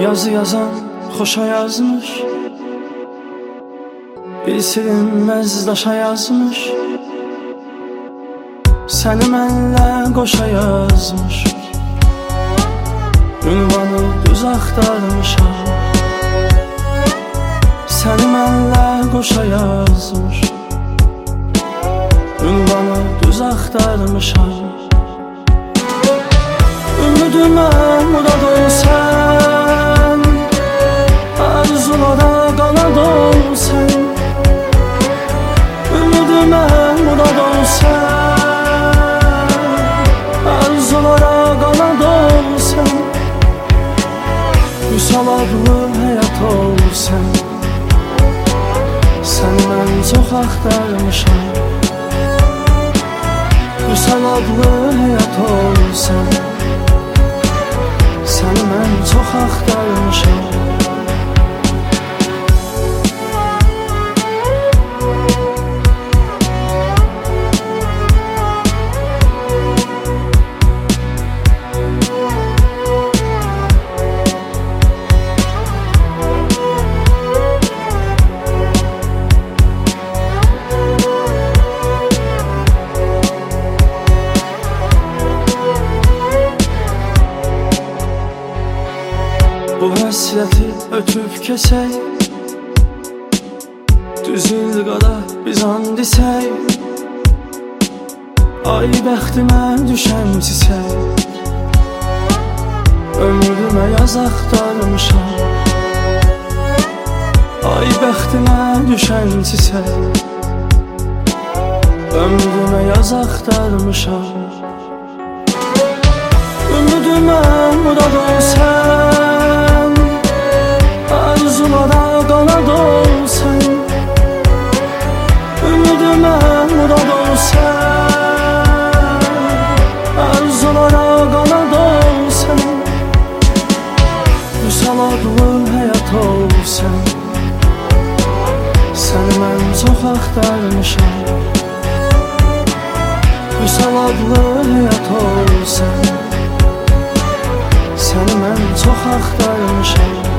Yazı yazan xoşa yazmış, bir silinməz daşa yazmış. Səni mənlə qoşa yazmış, ünvanı düz axtarmışam. Səni mənlə qoşa yazmış, ünvanı düz axtarmışam. Ümidimə murad ol sən, arzulara qanad ol sən. Ümidimə murad ol sən, arzulara qanad ol sən. Vüsal adlı həyat ol sən, səni mən çox axtarmışam. Vüsal adlı həyat ol sən, səni mən çox axtarmışam. Bu həsrəti ötüb keçək, düz ilqara biz and isək. Ay bəxtimə düşən çiçək, ömrümə yaz axtarmışam. Ay bəxtimə düşən çiçək, ömrümə yaz axtarmışam. Ümidimə murad ol sən, arzulara qanad ol sən. Ümidimə murad ol sən, arzulara qanad ol sən. Vüsal adlı həyat ol sən, səni mən çox axtarmışam. Vüsal adlı həyat ol sən, səni mən çox axtarmışam.